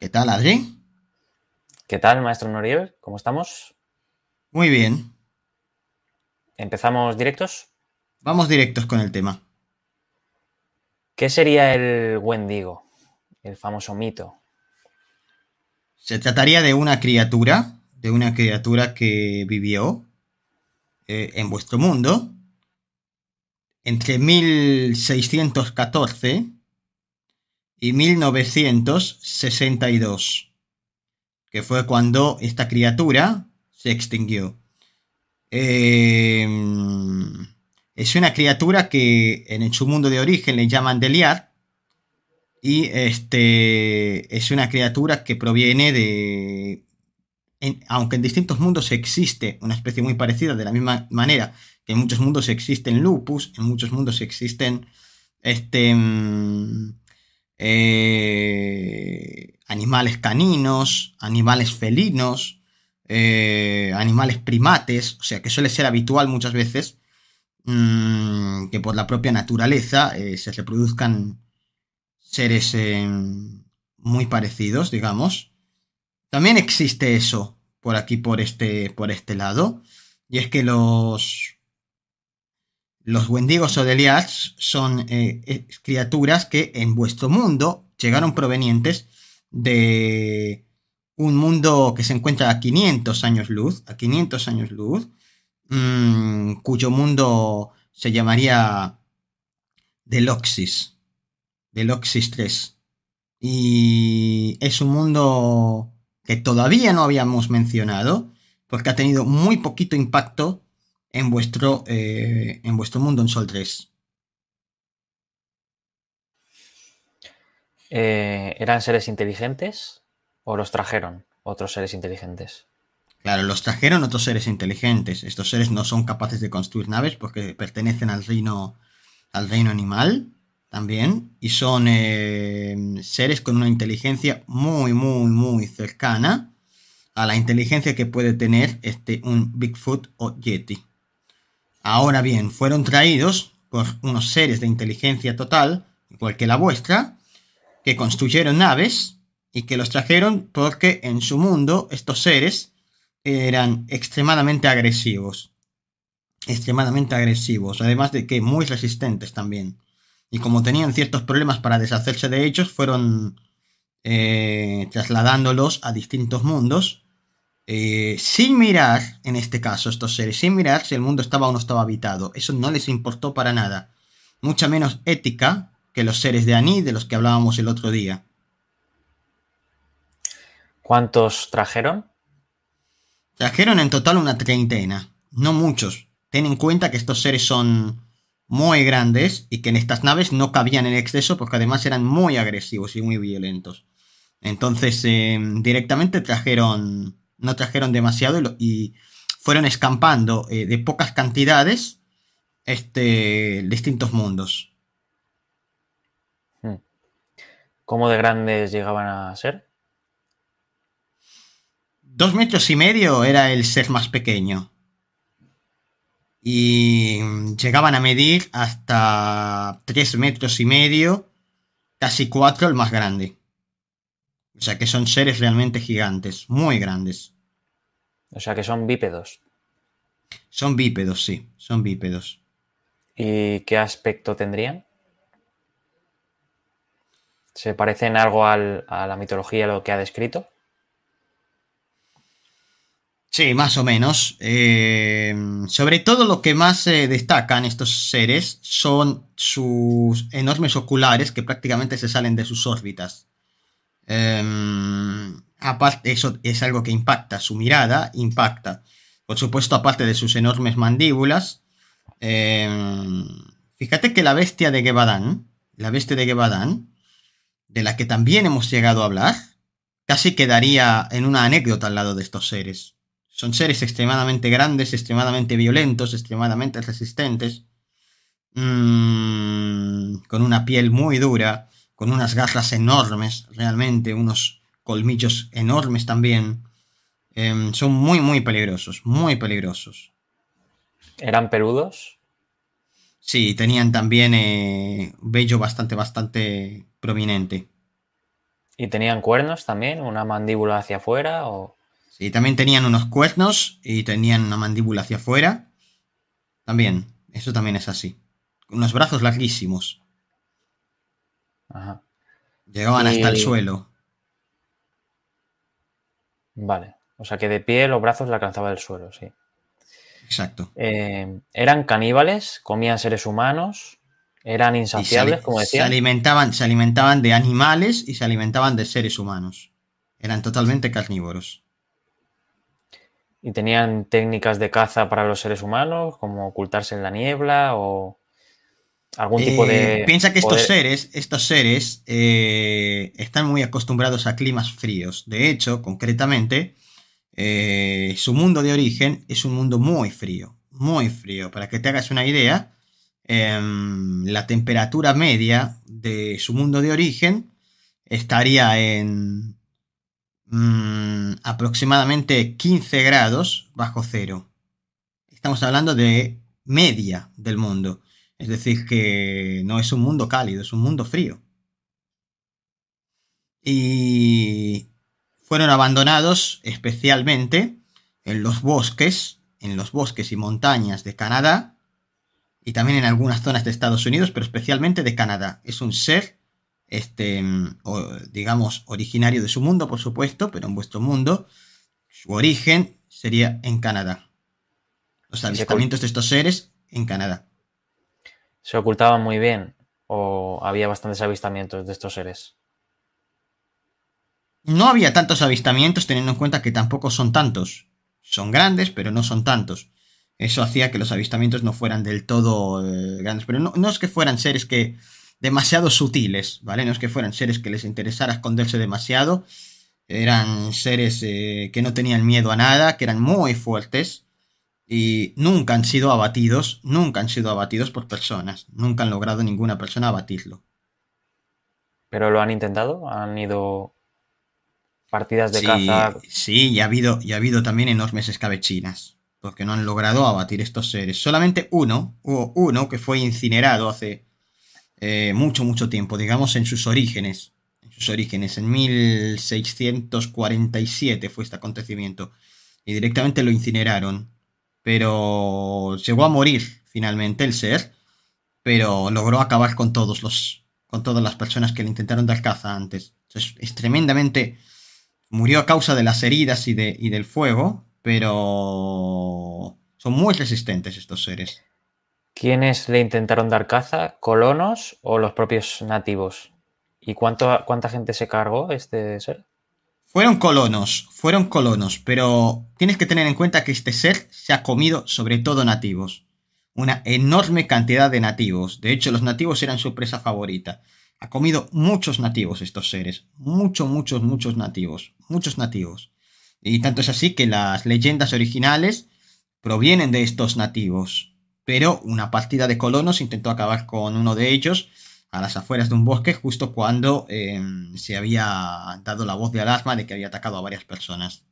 ¿Qué tal, Adri? ¿Qué tal, maestro Noriel? ¿Cómo estamos? Muy bien. ¿Empezamos directos? Vamos directos con el tema. ¿Qué sería el Wendigo? El famoso mito. Se trataría de una criatura que vivió en vuestro mundo entre 1614 y 1962, que fue cuando esta criatura se extinguió. Eh, es una criatura que en su mundo de origen le llaman Deliar. Y es una criatura que proviene aunque en distintos mundos existe una especie muy parecida, de la misma manera que en muchos mundos existen lupus, en muchos mundos existen este, mm, animales caninos, animales felinos, animales primates, o sea que suele ser habitual muchas veces que por la propia naturaleza se reproduzcan seres muy parecidos, digamos. También existe eso por aquí, por este lado. Y es que los Wendigos o Deliats son criaturas que en vuestro mundo llegaron provenientes de un mundo que se encuentra a 500 años luz, cuyo mundo se llamaría Deloxis, Deloxis 3. Y es un mundo que todavía no habíamos mencionado, porque ha tenido muy poquito impacto en vuestro mundo en Sol 3. ¿Eran seres inteligentes o los trajeron otros seres inteligentes? Claro, los trajeron otros seres inteligentes. Estos seres no son capaces de construir naves porque pertenecen al reino animal también. Y son seres con una inteligencia muy, muy, muy cercana a la inteligencia que puede tener un Bigfoot o Yeti. Ahora bien, fueron traídos por unos seres de inteligencia total, igual que la vuestra, que construyeron naves y que los trajeron porque en su mundo estos seres eran extremadamente agresivos, además de que muy resistentes también. Y como tenían ciertos problemas para deshacerse de ellos, fueron trasladándolos a distintos mundos sin mirar, en este caso, estos seres, sin mirar si el mundo estaba o no estaba habitado. Eso no les importó para nada. Mucha menos ética que los seres de Aní de los que hablábamos el otro día. ¿Cuántos trajeron? Trajeron en total una treintena, no muchos. Ten en cuenta que estos seres son muy grandes y que en estas naves no cabían en exceso porque además eran muy agresivos y muy violentos. Entonces, directamente no trajeron demasiado y fueron escampando de pocas cantidades distintos mundos. ¿Cómo de grandes llegaban a ser? 2,5 metros era el ser más pequeño. Y llegaban a medir hasta 3,5 metros, casi 4 el más grande. O sea que son seres realmente gigantes, muy grandes. O sea, que son bípedos. Son bípedos, sí, son bípedos. ¿Y qué aspecto tendrían? ¿Se parecen algo a la mitología, lo que ha descrito? Sí, más o menos. Sobre todo lo que más destacan estos seres son sus enormes oculares que prácticamente se salen de sus órbitas. Aparte, eso es algo que impacta, su mirada impacta. Por supuesto, aparte de sus enormes mandíbulas. Fíjate que la bestia de Gevadán, de la que también hemos llegado a hablar, casi quedaría en una anécdota al lado de estos seres. Son seres extremadamente grandes, extremadamente violentos, extremadamente resistentes, con una piel muy dura, con unas garras enormes, realmente, unos colmillos enormes también. Son muy, muy peligrosos, muy peligrosos. ¿Eran peludos? Sí, tenían también vello bastante, bastante prominente. ¿Y tenían cuernos también? ¿Una mandíbula hacia afuera? O... Sí, también tenían unos cuernos y tenían una mandíbula hacia afuera. También, eso también es así. Unos brazos larguísimos. Ajá. Llegaban hasta el Y suelo. vale. O sea que de pie los brazos le alcanzaba el suelo, sí. Exacto. ¿Eran caníbales? ¿Comían seres humanos? ¿Eran Y insaciables, como decían? se alimentaban de animales y se alimentaban de seres humanos. Eran totalmente carnívoros. ¿Y tenían técnicas de caza para los seres humanos, como ocultarse en la niebla o algún tipo de Piensa que poder? estos seres están muy acostumbrados a climas fríos. De hecho, concretamente, su mundo de origen es un mundo muy frío. Muy frío. Para que te hagas una idea, la temperatura media de su mundo de origen estaría en aproximadamente 15 grados bajo cero. Estamos hablando de media del mundo. Es decir, que no es un mundo cálido, es un mundo frío. Y fueron abandonados especialmente en los bosques y montañas de Canadá y también en algunas zonas de Estados Unidos, pero especialmente de Canadá. Es un ser, digamos, originario de su mundo, por supuesto, pero en vuestro mundo, su origen sería en Canadá. Los Y avistamientos de estos seres en Canadá. se ocultaban muy bien o había bastantes avistamientos de estos seres. No había tantos avistamientos teniendo en cuenta que tampoco son tantos. Son grandes, pero no son tantos. Eso hacía que los avistamientos no fueran del todo grandes. Pero no es que fueran seres que demasiado sutiles, ¿vale? No es que fueran seres que les interesara esconderse demasiado. Eran seres que no tenían miedo a nada, que eran muy fuertes y nunca han sido abatidos por personas. Nunca han logrado ninguna persona abatirlo. ¿Pero lo han intentado? ¿Han ido partidas de Sí, caza? sí, y ha habido también enormes escabechinas, porque no han logrado abatir estos seres. Solamente hubo uno que fue incinerado hace mucho, mucho tiempo, digamos en sus orígenes. En sus orígenes, en 1647 fue este acontecimiento. Y directamente lo incineraron. Pero llegó a morir finalmente el ser, pero logró acabar con todas las personas que le intentaron dar caza antes. Es tremendamente. Murió a causa de las heridas y del fuego, pero son muy resistentes estos seres. ¿Quiénes le intentaron dar caza? ¿Colonos o los propios nativos? ¿Y cuánta gente se cargó este ser? Fueron colonos, pero tienes que tener en cuenta que este ser se ha comido sobre todo nativos. Una enorme cantidad de nativos. De hecho, los nativos eran su presa favorita. Ha comido muchos nativos estos seres. Muchos nativos. Muchos nativos. Y tanto es así que las leyendas originales provienen de estos nativos. Pero una partida de colonos intentó acabar con uno de ellos a las afueras de un bosque justo cuando se había dado la voz de alarma de que había atacado a varias personas.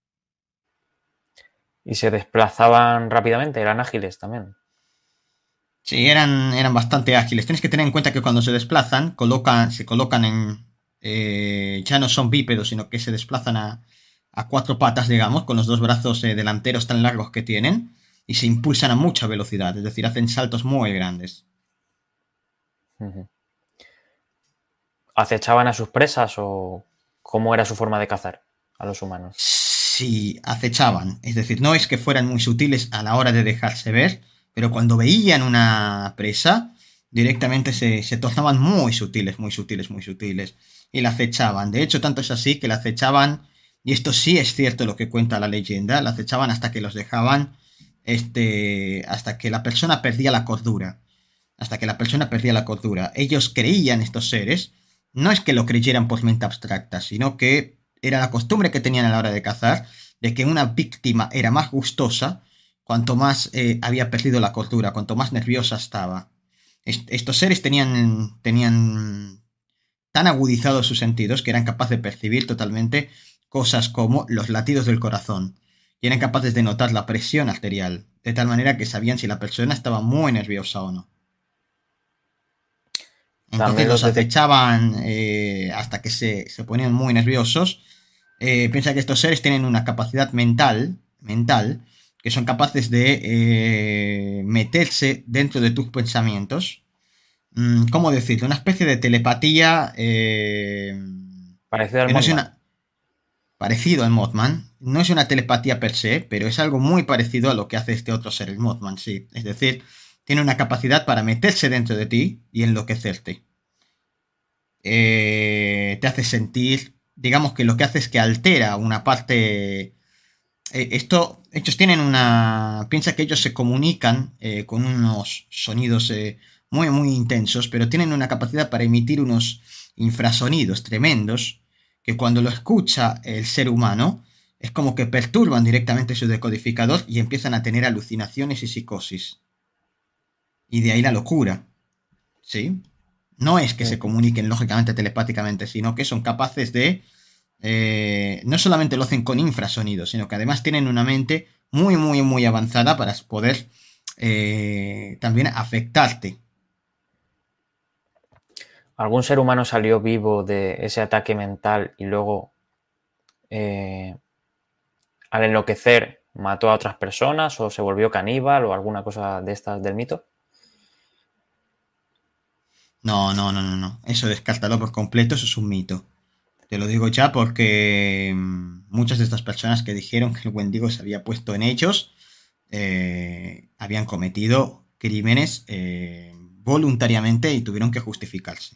¿Y se desplazaban rápidamente? ¿Eran ágiles también? Sí, eran bastante ágiles. Tienes que tener en cuenta que cuando se desplazan, se colocan en... ya no son bípedos, sino que se desplazan a cuatro patas, digamos, con los dos brazos delanteros tan largos que tienen, y se impulsan a mucha velocidad, es decir, hacen saltos muy grandes. Ujú. ¿Acechaban a sus presas o cómo era su forma de cazar a los humanos? Sí, acechaban, es decir, no es que fueran muy sutiles a la hora de dejarse ver, pero cuando veían una presa, directamente se tornaban muy sutiles, muy sutiles, y la acechaban. De hecho, tanto es así que la acechaban, y esto sí es cierto lo que cuenta la leyenda, la acechaban hasta que los dejaban, hasta que la persona perdía la cordura. Hasta que la persona perdía la cordura. Ellos creían, estos seres, no es que lo creyeran por mente abstracta, sino que era la costumbre que tenían a la hora de cazar, de que una víctima era más gustosa cuanto más había perdido la cordura, cuanto más nerviosa estaba. Estos seres tenían tan agudizados sus sentidos que eran capaces de percibir totalmente cosas como los latidos del corazón y eran capaces de notar la presión arterial, de tal manera que sabían si la persona estaba muy nerviosa o no. Entonces También los los detective. acechaban hasta que se ponían muy nerviosos. Piensa que estos seres tienen una capacidad mental, que son capaces de meterse dentro de tus pensamientos. ¿Cómo decirlo? Una especie de telepatía Parecido al que no es Mothman. una... Parecido al Mothman. No es una telepatía per se, pero es algo muy parecido a lo que hace este otro ser, el Mothman, sí. Es decir, tiene una capacidad para meterse dentro de ti y enloquecerte. Te hace sentir, digamos que lo que hace es que altera una parte. Ellos tienen una. Piensa que ellos se comunican con unos sonidos muy, muy intensos, pero tienen una capacidad para emitir unos infrasonidos tremendos que cuando lo escucha el ser humano es como que perturban directamente su decodificador y empiezan a tener alucinaciones y psicosis. Y de ahí la locura, ¿sí? No es que se Ujú. comuniquen lógicamente telepáticamente, sino que son capaces de no solamente lo hacen con infrasonidos, sino que además tienen una mente muy, muy, muy avanzada para poder también afectarte. ¿Algún ser humano salió vivo de ese ataque mental y luego, eh, al enloquecer, mató a otras personas o se volvió caníbal o alguna cosa de estas del mito? No, no, no, no, no. Eso descártalo por completo, eso es un mito. Te lo digo ya porque muchas de estas personas que dijeron que el Wendigo se había puesto en hechos habían cometido crímenes voluntariamente y tuvieron que justificarse.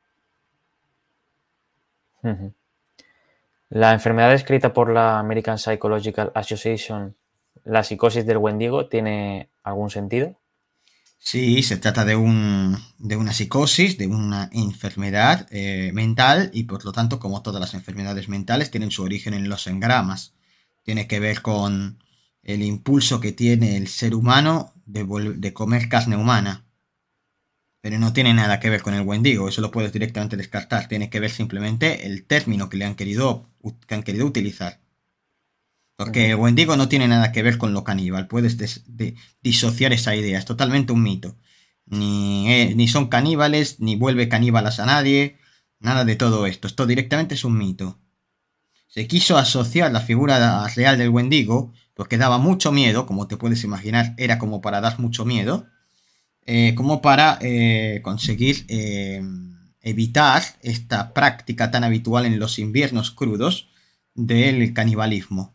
Ujú. La enfermedad descrita por la American Psychological Association, la psicosis del Wendigo, ¿tiene algún sentido? Sí, se trata de una psicosis, de una enfermedad mental y por lo tanto, como todas las enfermedades mentales, tienen su origen en los engramas. Tiene que ver con el impulso que tiene el ser humano de comer carne humana. Pero no tiene nada que ver con el Wendigo, eso lo puedes directamente descartar. Tiene que ver simplemente el término que que han querido utilizar. Porque Ujú. el Wendigo no tiene nada que ver con lo caníbal. Puedes disociar esa idea. Es totalmente un mito. Ni son caníbales, ni vuelve caníbalas a nadie. Nada de todo esto. Esto directamente es un mito. Se quiso asociar la figura real del Wendigo porque daba mucho miedo, como te puedes imaginar, era como para dar mucho miedo, como para conseguir evitar esta práctica tan habitual en los inviernos crudos del canibalismo.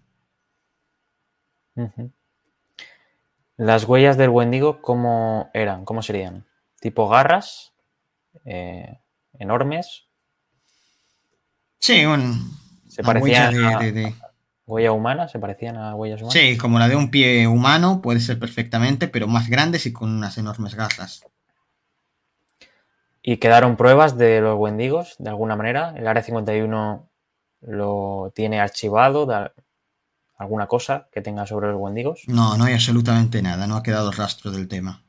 Ujú. Las huellas del Wendigo, ¿cómo eran? ¿Cómo serían? ¿Tipo garras? Eh, ¿Enormes? Sí, ¿Se una huella parecían a de... huella humana? ¿Se parecían a huellas Sí, humanas? como la de un pie humano, puede ser perfectamente, pero más grandes y con unas enormes garras. ¿Y quedaron pruebas de los Wendigos de alguna manera? ¿El Área 51 lo tiene archivado de alguna cosa que tenga sobre los Wendigos? No, no hay absolutamente nada, no ha quedado rastro del tema.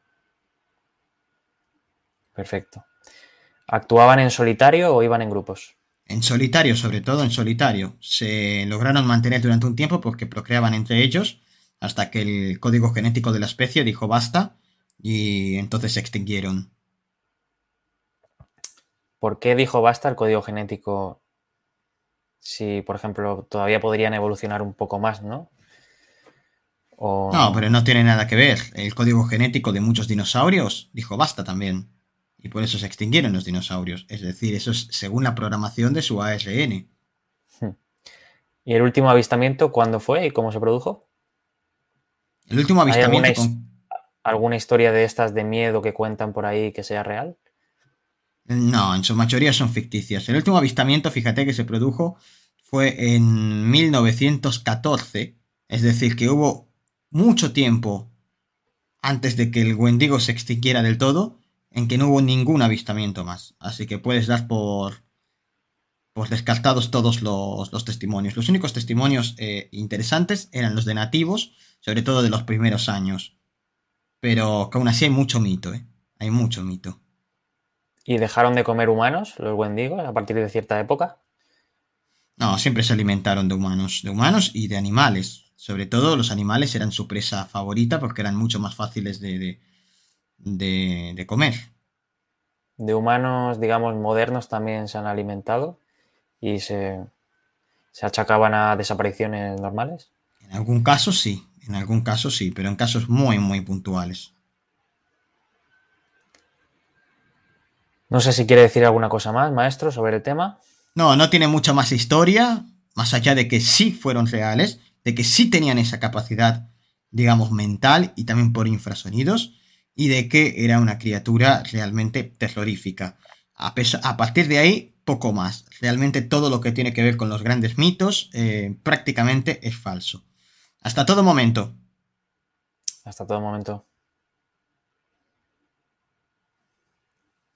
Perfecto. ¿Actuaban en solitario o iban en grupos? En solitario, sobre todo en solitario, se lograron mantener durante un tiempo porque procreaban entre ellos, hasta que el código genético de la especie dijo basta y entonces se extinguieron. ¿Por qué dijo basta el código genético si, por ejemplo, todavía podrían evolucionar un poco más, ¿no? No, pero O... no tiene nada que ver. El código genético de muchos dinosaurios dijo basta también. Y por eso se extinguieron los dinosaurios. Es decir, eso es según la programación de su ARN. ¿Y el último avistamiento cuándo fue y cómo se produjo? El último ¿Hay avistamiento con... alguna historia de estas de miedo que cuentan por ahí que sea real? No, en su mayoría son ficticias. El último avistamiento, fíjate que se produjo, fue en 1914. Es decir, que hubo mucho tiempo antes de que el Wendigo se extinguiera del todo, en que no hubo ningún avistamiento más. Así que puedes dar por descartados todos los testimonios. Los únicos testimonios interesantes eran los de nativos, sobre todo de los primeros años. Pero que aún así hay mucho mito, ¿eh? Hay mucho mito. ¿Y dejaron de comer humanos, los Wendigos, a partir de cierta época? No, siempre se alimentaron de humanos y de animales. Sobre todo los animales eran su presa favorita porque eran mucho más fáciles de comer. de humanos, digamos, modernos también se han alimentado y se achacaban a desapariciones normales. En algún caso sí, pero en casos muy, muy puntuales. No sé si quiere decir alguna cosa más, maestro, sobre el tema. No, no tiene mucha más historia, más allá de que sí fueron reales, de que sí tenían esa capacidad, digamos, mental y también por infrasonidos, y de que era una criatura realmente terrorífica. A partir de ahí, poco más. Realmente todo lo que tiene que ver con los grandes mitos prácticamente es falso. Hasta todo momento. Hasta todo momento.